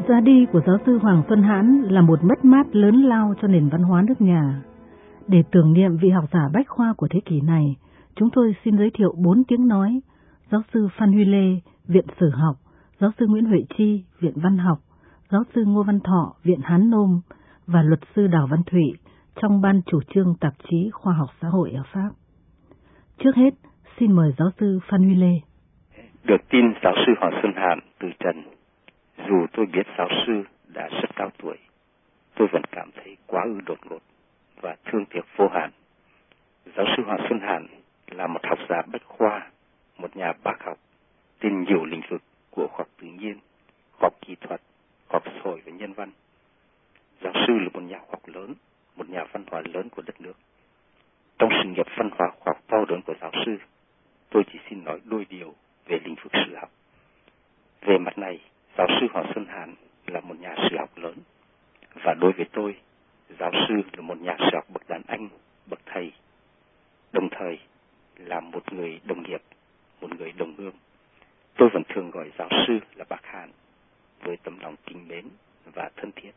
Ra đi của giáo sư Hoàng Xuân Hãn là một mất mát lớn lao cho nền văn hóa nước nhà. Để tưởng niệm vị học giả bách khoa của thế kỷ này, chúng tôi xin giới thiệu 4 tiếng nói: giáo sư Phan Huy Lê, Viện Sử học; giáo sư Nguyễn Huệ Chi, Viện Văn học; giáo sư Ngô Văn Thọ, Viện Hán Nôm; và luật sư Đào Văn Thụy trong ban chủ trương tạp chí Khoa học Xã hội ở Pháp. Trước hết, xin mời giáo sư Phan Huy Lê. Được tin giáo sư Hoàng Xuân Hãn từ trần, dù tôi biết giáo sư đã rất cao tuổi, tôi vẫn cảm thấy quá ư đột ngột và thương tiếc vô hạn. Giáo sư Hoàng Xuân Hãn là một học giả bách khoa, một nhà bác học trên nhiều lĩnh vực của khoa học tự nhiên, khoa học kỹ thuật, khoa học xã hội và nhân văn. Giáo sư là một nhà khoa học lớn, một nhà văn hóa lớn của đất nước. Trong sự nghiệp văn hóa khoa học to lớn của giáo sư, tôi chỉ xin nói đôi điều về lĩnh vực sử học. Về mặt này, giáo sư Hoàng Xuân Hãn là một nhà sử học lớn, và đối với tôi, giáo sư là một nhà sử học bậc đàn anh, bậc thầy, đồng thời là một người đồng nghiệp, một người đồng hương. Tôi vẫn thường gọi giáo sư là bác Hãn với tấm lòng kính mến và thân thiết.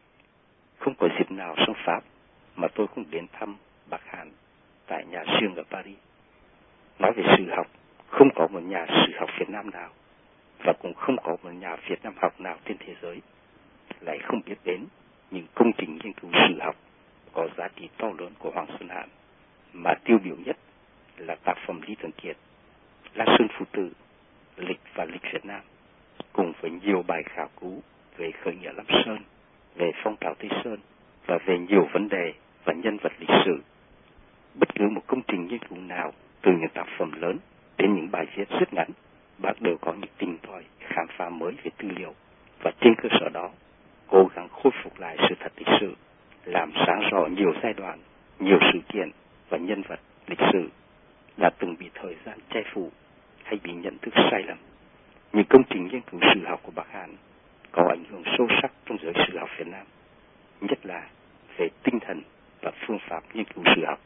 Không có dịp nào sang Pháp mà tôi không đến thăm bác Hãn tại nhà riêng ở Paris. Nói về sử học, không có một nhà sử học Việt Nam nào và cũng không có một nhà Việt Nam học nào trên thế giới lại không biết đến những công trình nghiên cứu sử học có giá trị to lớn của Hoàng Xuân Hãn, mà tiêu biểu nhất là tác phẩm Lý Thường Kiệt, La Sơn Phụ Tử, Lịch và Lịch Việt Nam, cùng với nhiều bài khảo cứu về khởi nghĩa Lam Sơn, về phong trào Tây Sơn và về nhiều vấn đề và nhân vật lịch sử. Bất cứ một công trình nghiên cứu nào, từ những tác phẩm lớn đến những bài viết rất ngắn, bác đều có những tìm tòi, khám phá mới về tư liệu, và trên cơ sở đó cố gắng khôi phục lại sự thật lịch sử, làm sáng rõ nhiều giai đoạn, nhiều sự kiện và nhân vật lịch sử đã từng bị thời gian che phủ hay bị nhận thức sai lầm. Những công trình nghiên cứu sử học của bác Hãn có ảnh hưởng sâu sắc trong giới sử học Việt Nam, nhất là về tinh thần và phương pháp nghiên cứu sử học.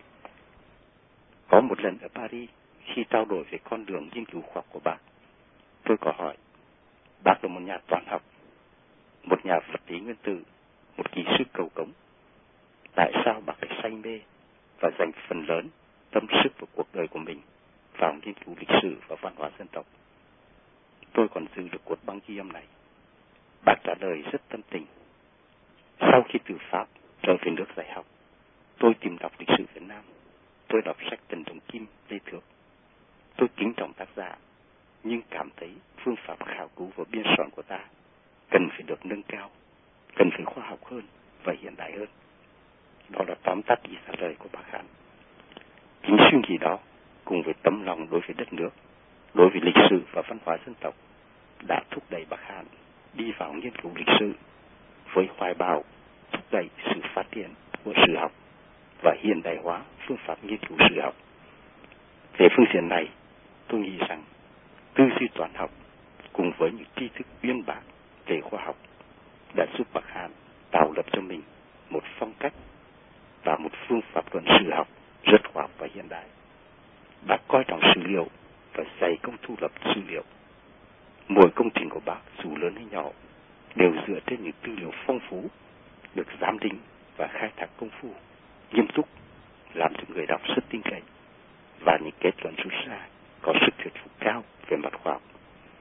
Có một lần ở Paris, khi trao đổi về con đường nghiên cứu khoa học của bác, tôi có hỏi: bác là một nhà toán học, một nhà vật lý nguyên tử, một kỹ sư cầu cống, tại sao bác lại say mê và dành phần lớn tâm sức của cuộc đời của mình vào nghiên cứu lịch sử và văn hóa dân tộc? Tôi còn giữ được cuốn băng ghi âm này. Bác trả lời rất tâm tình: sau khi từ Pháp trở về nước dạy học, tôi tìm đọc lịch sử Việt Nam. Tôi đọc sách Trần Đồng Kim, Lê Thước. Tôi kính trọng tác giả, nhưng cảm thấy phương pháp khảo cứu và biên soạn của ta cần phải được nâng cao, cần phải khoa học hơn và hiện đại hơn. Đó là tóm tắt ý trả lời của bác Hãn. Chính suy nghĩ đó, cùng với tấm lòng đối với đất nước, đối với lịch sử và văn hóa dân tộc, đã thúc đẩy bác Hãn đi vào nghiên cứu lịch sử với hoài bão thúc đẩy sự phát triển của sử học và hiện đại hóa phương pháp nghiên cứu sử học. Về phương diện này, tôi nghĩ rằng tư duy toán học cùng với những tri thức uyên bác về khoa học đã giúp bác Hãn tạo lập cho mình một phong cách và một phương pháp luận sử học rất khoa học và hiện đại. Bác coi trọng sử liệu và dày công thu lập sử liệu. Mỗi công trình của bác, dù lớn hay nhỏ, đều dựa trên những tư liệu phong phú, được giám định và khai thác công phu, nghiêm túc, làm cho người đọc rất tin cậy, và những kết luận rút ra có sức thuyết phục cao về mặt khoa học.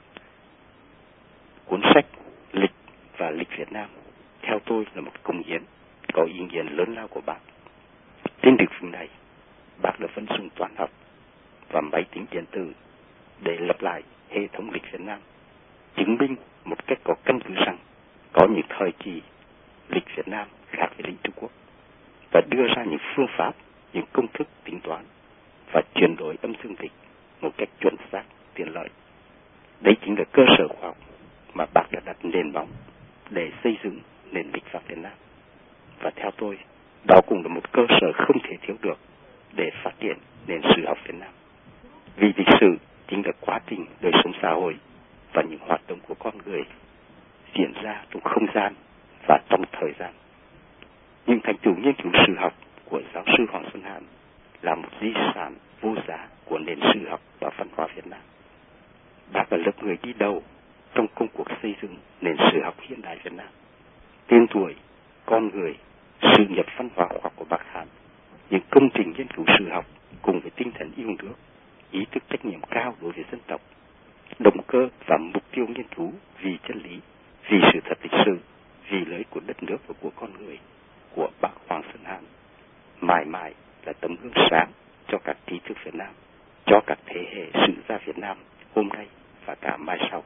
Cuốn sách Lịch và Lịch Việt Nam theo tôi là một công hiến có ý nghĩa lớn lao của bác. Trên lĩnh vực này, bác đã vận dụng toán học và máy tính điện tử để lập lại hệ thống lịch Việt Nam, chứng minh một cách có căn cứ rằng có những thời kỳ lịch Việt Nam khác với lịch Trung Quốc, và đưa ra những phương pháp, những công thức tính toán và chuyển đổi âm dương lịch một cách chuẩn xác, tiện lợi. Đấy chính là cơ sở khoa học mà bác đã đặt nền móng để xây dựng nền lịch Pháp Việt Nam. Và theo tôi, đó cũng là một cơ sở không thể thiếu được để phát triển nền sử học Việt Nam. Vì lịch sử chính là quá trình đời sống xã hội và những hoạt động của con người diễn ra trong không gian và trong thời gian. Những thành tựu nghiên cứu sử học của giáo sư Hoàng Xuân Hãn là một di sản vô giá của nền sử học và văn hóa Việt Nam. Bác là lớp người đi đầu trong công cuộc xây dựng nền sử học hiện đại Việt Nam. Tên tuổi, con người, sự nghiệp văn hóa khoa học của Bắc Hàn, những công trình nghiên cứu sử học cùng với tinh thần yêu nước, ý thức trách nhiệm cao đối với dân tộc, động cơ và mục tiêu nghiên cứu vì chân lý, vì sự thật lịch sử, vì lợi ích của đất nước và của con người của Bác Hoàng Xuân Hán mãi mãi là tấm gương sáng cho các trí thức Việt Nam, cho các thế hệ sử gia Việt Nam hôm nay và cả mai sau.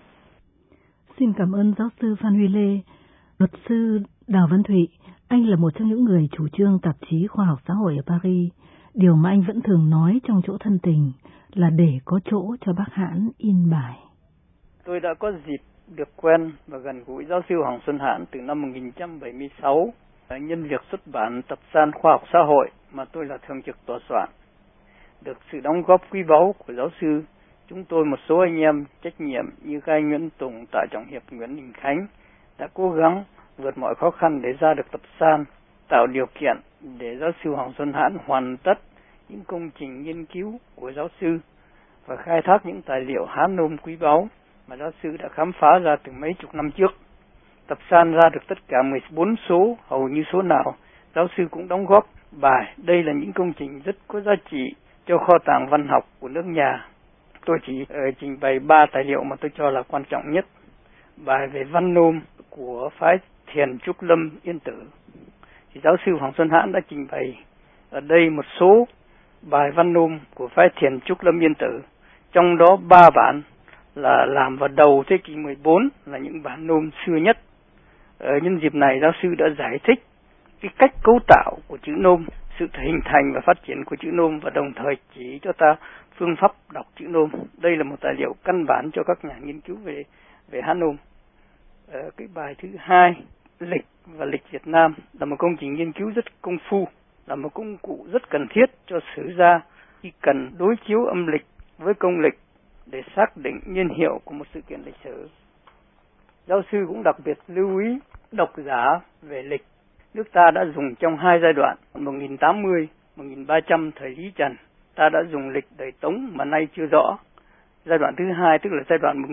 Xin cảm ơn giáo sư Phan Huy Lê. Luật sư Đào Văn Thụy, anh là một trong những người chủ trương tạp chí Khoa học Xã hội ở Paris. Điều mà anh vẫn thường nói trong chỗ thân tình là để có chỗ cho bác Hán in bài. Tôi đã có dịp được quen và gần gũi giáo sư Hoàng Xuân Hán từ năm 1976 nhân việc xuất bản tập san Khoa học Xã hội mà tôi là thường trực tòa soạn. Được sự đóng góp quý báu của giáo sư, chúng tôi một số anh em trách nhiệm như các anh Nguyễn Tùng, Tạ Trọng Hiệp, Nguyễn Đình Khánh đã cố gắng vượt mọi khó khăn để ra được tập san, tạo điều kiện để giáo sư Hoàng Xuân Hán hoàn tất những công trình nghiên cứu của giáo sư và khai thác những tài liệu Hán nôm quý báu mà giáo sư đã khám phá ra từ mấy chục năm trước. Tập san ra được tất cả 14 số, hầu như số nào giáo sư cũng đóng góp bài. Đây là những công trình rất có giá trị cho kho tàng văn học của nước nhà. Tôi chỉ trình bày 3 tài liệu mà tôi cho là quan trọng nhất. Bài về văn nôm của phái Thiền Trúc Lâm Yên Tử, thì giáo sư Hoàng Xuân Hán đã trình bày ở đây một số bài văn nôm của phái Thiền Trúc Lâm Yên Tử, trong đó 3 bản là làm vào đầu thế kỷ 14 là những bản nôm xưa nhất. Nhân dịp này giáo sư đã giải thích cái cách cấu tạo của chữ nôm, sự hình thành và phát triển của chữ nôm và đồng thời chỉ cho ta phương pháp đọc chữ nôm. Đây là một tài liệu căn bản cho các nhà nghiên cứu về Hán nôm. Cái bài thứ 2, lịch và lịch Việt Nam, là một công trình nghiên cứu rất công phu, là một công cụ rất cần thiết cho sử gia khi cần đối chiếu âm lịch với công lịch để xác định niên hiệu của một sự kiện lịch sử. Giáo sư cũng đặc biệt lưu ý độc giả về lịch. Nước ta đã dùng trong 2 giai đoạn, 1080, 1300 thời Lý Trần. Ta đã dùng lịch đời Tống mà nay chưa rõ. Giai đoạn thứ 2 tức là giai đoạn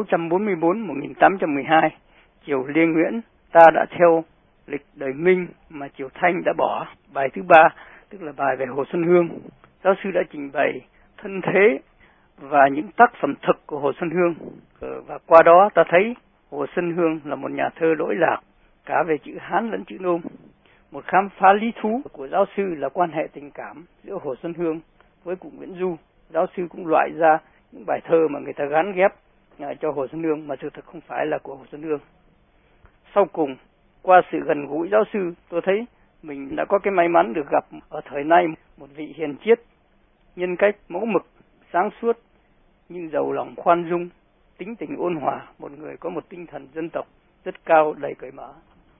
1644-1812, triều Lê Nguyễn, ta đã theo lịch đời Minh mà triều Thanh đã bỏ. Bài thứ 3 tức là bài về Hồ Xuân Hương. Giáo sư đã trình bày thân thế và những tác phẩm thực của Hồ Xuân Hương. Và qua đó ta thấy Hồ Xuân Hương là một nhà thơ lỗi lạc cả về chữ Hán lẫn chữ nôm. Một khám phá lý thú của giáo sư là quan hệ tình cảm giữa Hồ Xuân Hương với cụ Nguyễn Du. Giáo sư cũng loại ra những bài thơ mà người ta gán ghép cho Hồ Xuân Hương mà sự thật không phải là của Hồ Xuân Hương. Sau cùng, qua sự gần gũi giáo sư, tôi thấy mình đã có cái may mắn được gặp ở thời nay một vị hiền triết, nhân cách mẫu mực, sáng suốt, nhưng giàu lòng khoan dung, tính tình ôn hòa, một người có một tinh thần dân tộc rất cao, đầy cởi mở.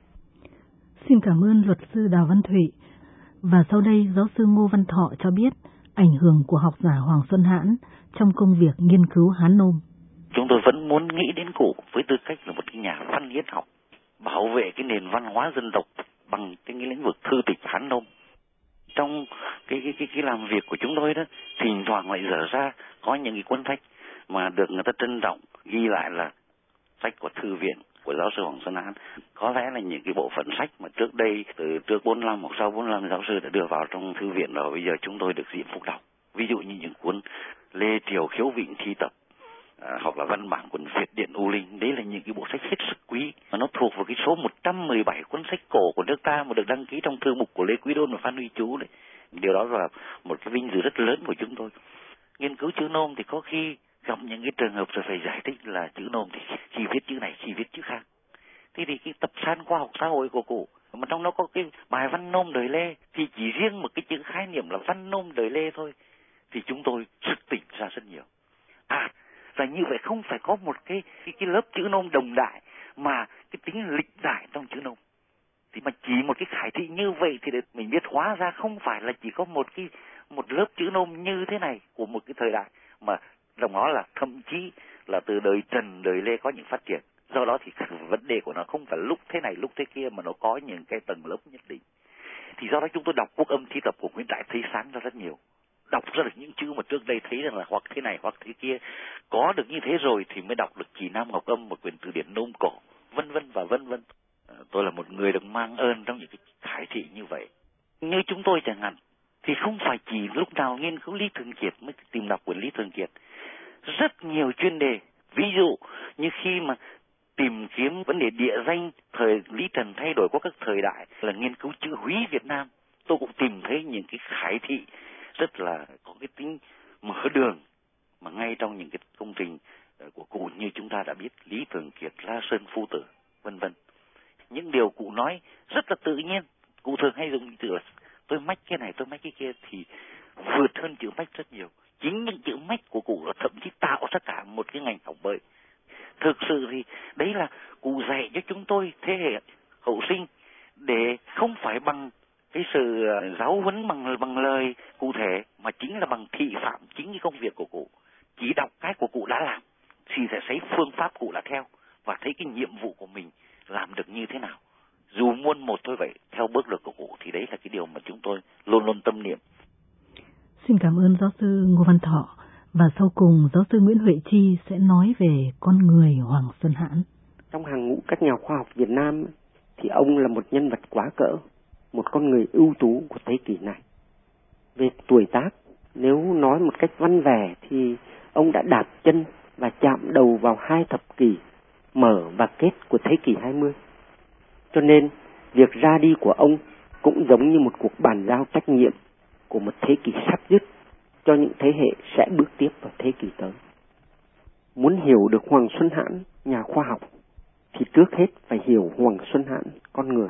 Xin cảm ơn luật sư Đào Văn Thụy. Và sau đây giáo sư Ngô Văn Thọ cho biết ảnh hưởng của học giả Hoàng Xuân Hán trong công việc nghiên cứu Hán nôm. Chúng tôi vẫn muốn nghĩ đến cụ với tư cách là một cái nhà văn hiến học, bảo vệ cái nền văn hóa dân tộc bằng cái lĩnh vực thư tịch Hán nôm. Trong cái làm việc của chúng tôi đó, thỉnh thoảng lại dở ra có những cái cuốn sách mà được người ta trân trọng ghi lại là sách của thư viện của giáo sư Hoàng Xuân Hán. Có lẽ là những cái bộ phận sách mà trước đây từ trước 45 hoặc sau 45 giáo sư đã đưa vào trong thư viện rồi, bây giờ chúng tôi được dịp phúc đọc. Ví dụ như những cuốn Lê Triều Khiếu Vịnh Thi Tập hoặc là văn bản cuốn Việt Điện U Linh. Đấy là những cái bộ sách hết sức quý mà nó thuộc vào cái số 117 cuốn sách cổ của nước ta mà được đăng ký trong thư mục của Lê Quý Đôn và Phan Huy Chú đấy. Điều đó là một cái vinh dự rất lớn của chúng tôi. Nghiên cứu chữ nôm thì có khi gặp những cái trường hợp rồi phải giải thích là chữ nôm thì khi viết chữ này, khi viết chữ khác. Thế thì cái tập san Khoa học Xã hội của cụ mà trong đó có cái bài văn nôm đời Lê thì chỉ riêng một cái chữ khái niệm là văn nôm đời Lê thôi thì chúng tôi sực tỉnh ra rất nhiều. Và như vậy không phải có một cái lớp chữ nôm đồng đại mà cái tính lịch đại trong chữ nôm. Thì mà chỉ một cái khải thị như vậy thì để mình biết hóa ra không phải là chỉ có một lớp chữ nôm như thế này của một cái thời đại, mà đồng đó là thậm chí là từ đời Trần, đời Lê có những phát triển. Do đó thì vấn đề của nó không phải lúc thế này lúc thế kia mà nó có những cái tầng lớp nhất định. Thì do đó chúng tôi đọc Quốc Âm Thi Tập của Nguyễn Đại thấy sáng ra rất nhiều. đọc ra được những chữ mà trước đây thấy rằng là hoặc thế này hoặc thế kia. Có được như thế rồi thì mới đọc được Kỳ Nam Ngọc Âm, một quyển từ điển Nôm Cổ, vân vân và vân vân. Tôi là một người được mang ơn trong những cái khải thị như vậy. Như chúng tôi chẳng hạn, thì không phải chỉ lúc nào nghiên cứu Lý Thường Kiệt mới tìm đọc quyển Lý Thường Kiệt. Rất nhiều chuyên đề, ví dụ như khi mà tìm kiếm vấn đề địa danh thời Lý Trần thay đổi qua các thời đại, là nghiên cứu chữ Húy Việt Nam, tôi cũng tìm thấy những cái khải thị rất là có cái tính mở đường mà ngay trong những cái công trình của cụ như chúng ta đã biết, Lý Thường Kiệt, La Sơn Phu Tử, vân vân. Những điều cụ nói rất là tự nhiên. Cụ thường hay dùng từ là tôi mách cái này, tôi mách cái kia, thì vượt hơn chữ mách rất nhiều. Chính những chữ mách của cụ là thậm chí tạo ra cả một cái ngành học mới. Thực sự thì đấy là cụ dạy cho chúng tôi thế hệ hậu sinh, để không phải bằng cái sự giáo huấn bằng lời cụ thể, mà chính là bằng thị phạm chính cái công việc của cụ. Chỉ đọc cái của cụ đã làm thì sẽ thấy phương pháp cụ đã theo, và thấy cái nhiệm vụ của mình làm được như thế nào. Dù muôn một thôi vậy, theo bước được của cụ, thì đấy là cái điều mà chúng tôi luôn luôn tâm niệm. Xin cảm ơn giáo sư Ngô Văn Thọ, và sau cùng giáo sư Nguyễn Huệ Chi sẽ nói về con người Hoàng Xuân Hãn. Trong hàng ngũ các nhà khoa học Việt Nam thì ông là một nhân vật quá cỡ, một con người ưu tú của thế kỷ này. Về tuổi tác, nếu nói một cách văn vẻ thì ông đã đạp chân và chạm đầu vào 2 thập kỷ mở và kết của thế kỷ 20. Cho nên, việc ra đi của ông cũng giống như một cuộc bàn giao trách nhiệm của một thế kỷ sắp dứt cho những thế hệ sẽ bước tiếp vào thế kỷ tới. Muốn hiểu được Hoàng Xuân Hãn, nhà khoa học, thì trước hết phải hiểu Hoàng Xuân Hãn, con người.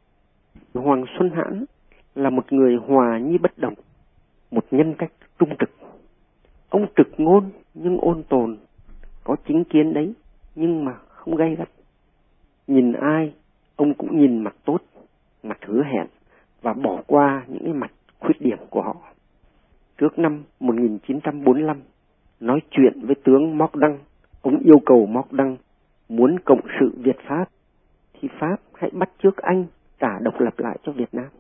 Hoàng Xuân Hãn là một người hòa nhi bất đồng, một nhân cách trung trực. Ông trực ngôn nhưng ôn tồn, có chính kiến đấy nhưng mà không gay gắt. Nhìn ai, ông cũng nhìn mặt tốt, mặt hứa hẹn và bỏ qua những cái mặt khuyết điểm của họ. Trước năm 1945, nói chuyện với tướng Móc Đăng, ông yêu cầu Móc Đăng muốn cộng sự Việt-Pháp thì Pháp hãy bắt chước Anh trả độc lập lại cho Việt Nam.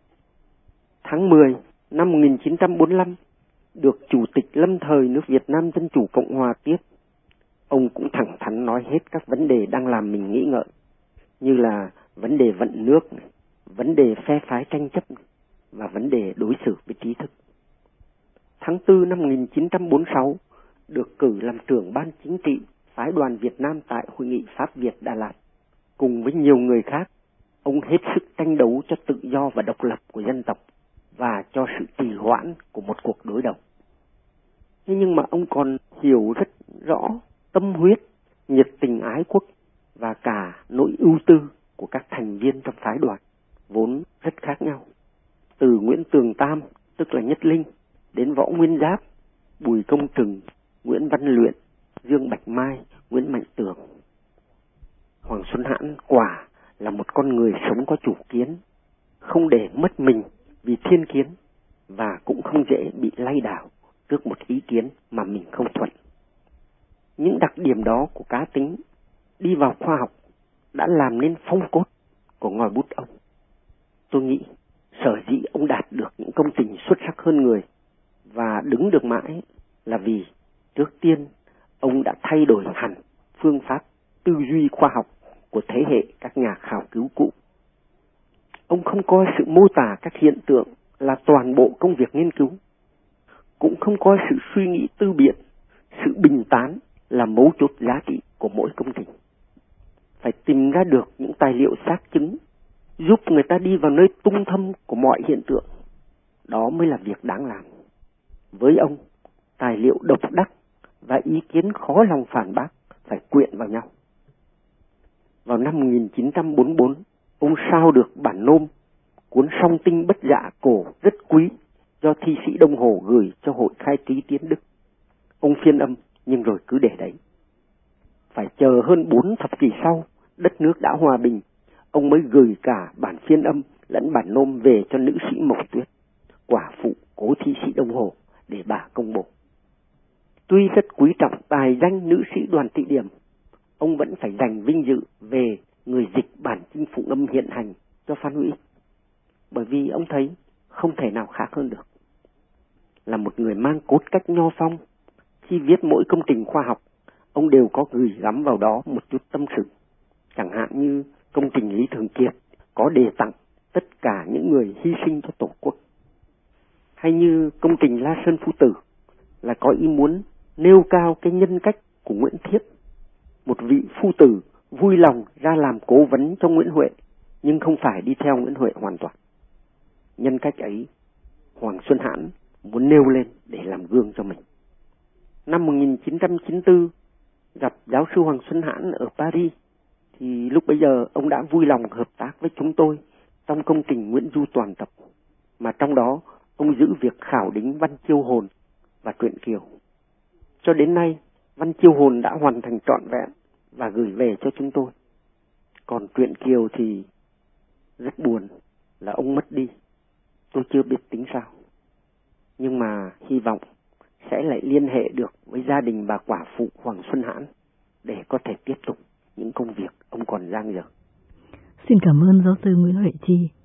Tháng 10 năm 1945, được Chủ tịch lâm thời nước Việt Nam Dân Chủ Cộng Hòa tiếp, ông cũng thẳng thắn nói hết các vấn đề đang làm mình nghĩ ngợi, như là vấn đề vận nước, vấn đề phe phái tranh chấp và vấn đề đối xử với trí thức. Tháng 4 năm 1946, được cử làm trưởng ban chính trị phái đoàn Việt Nam tại Hội nghị Pháp Việt Đà Lạt. Cùng với nhiều người khác, ông hết sức tranh đấu cho tự do và độc lập của dân tộc và cho sự trì hoãn của một cuộc đối đầu. Thế nhưng mà ông còn hiểu rất rõ tâm huyết, nhiệt tình ái quốc và cả nỗi ưu tư của các thành viên trong phái đoàn, vốn rất khác nhau. Từ Nguyễn Tường Tam, tức là Nhất Linh, đến Võ Nguyên Giáp, Bùi Công Trừng, Nguyễn Văn Luyện, Dương Bạch Mai, Nguyễn Mạnh Tường. Hoàng Xuân Hãn quả là một con người sống có chủ kiến, không để mất mình vì thiên kiến và cũng không dễ bị lay đảo trước một ý kiến mà mình không thuận. Những đặc điểm đó của cá tính đi vào khoa học đã làm nên phong cốt của ngòi bút ông. Tôi nghĩ sở dĩ ông đạt được những công trình xuất sắc hơn người và đứng được mãi là vì trước tiên ông đã thay đổi hẳn phương pháp tư duy khoa học của thế hệ các nhà khảo cứu cũ. Ông không coi sự mô tả các hiện tượng là toàn bộ công việc nghiên cứu, cũng không coi sự suy nghĩ tư biện, sự bình tán là mấu chốt giá trị của mỗi công trình. Phải tìm ra được những tài liệu xác chứng giúp người ta đi vào nơi tung thâm của mọi hiện tượng. Đó mới là việc đáng làm. Với ông, tài liệu độc đắc và ý kiến khó lòng phản bác phải quyện vào nhau. Vào năm 1944, ông sao được bản nôm cuốn Song Tinh Bất Dạ cổ rất quý do thi sĩ Đông Hồ gửi cho Hội Khai Trí Tiến Đức. Ông phiên âm nhưng rồi cứ để đấy. Phải chờ hơn 4 thập kỷ sau, đất nước đã hòa bình, ông mới gửi cả bản phiên âm lẫn bản nôm về cho nữ sĩ Mộc Tuyết, quả phụ cố thi sĩ Đông Hồ, để bà công bố. Tuy rất quý trọng tài danh nữ sĩ Đoàn Thị Điểm, ông vẫn phải giành vinh dự về người dịch bản Chinh Phụng Âm hiện hành cho Phan Hữu Ích, bởi vì ông thấy không thể nào khác hơn được. là một người mang cốt cách nho phong. Khi viết mỗi công trình khoa học, ông đều có gửi gắm vào đó một chút tâm sự. Chẳng hạn như công trình Lý Thường Kiệt có đề tặng tất cả những người hy sinh cho Tổ quốc. Hay như công trình La Sơn Phu Tử là có ý muốn nêu cao cái nhân cách của Nguyễn Thiếp, một vị phu tử vui lòng ra làm cố vấn cho Nguyễn Huệ, nhưng không phải đi theo Nguyễn Huệ hoàn toàn. Nhân cách ấy, Hoàng Xuân Hãn muốn nêu lên để làm gương cho mình. Năm 1994, gặp giáo sư Hoàng Xuân Hãn ở Paris, thì lúc bấy giờ ông đã vui lòng hợp tác với chúng tôi trong công trình Nguyễn Du toàn tập, mà trong đó ông giữ việc khảo đính Văn Chiêu Hồn và Truyện Kiều. Cho đến nay, Văn Chiêu Hồn đã hoàn thành trọn vẹn và gửi về cho chúng tôi. Còn Truyện Kiều thì rất buồn là ông mất đi, tôi chưa biết tính sao. Nhưng mà hy vọng sẽ lại liên hệ được với gia đình bà quả phụ Hoàng Xuân Hãn để có thể tiếp tục những công việc ông còn dang dở. Xin cảm ơn giáo sư Nguyễn Huệ Chi.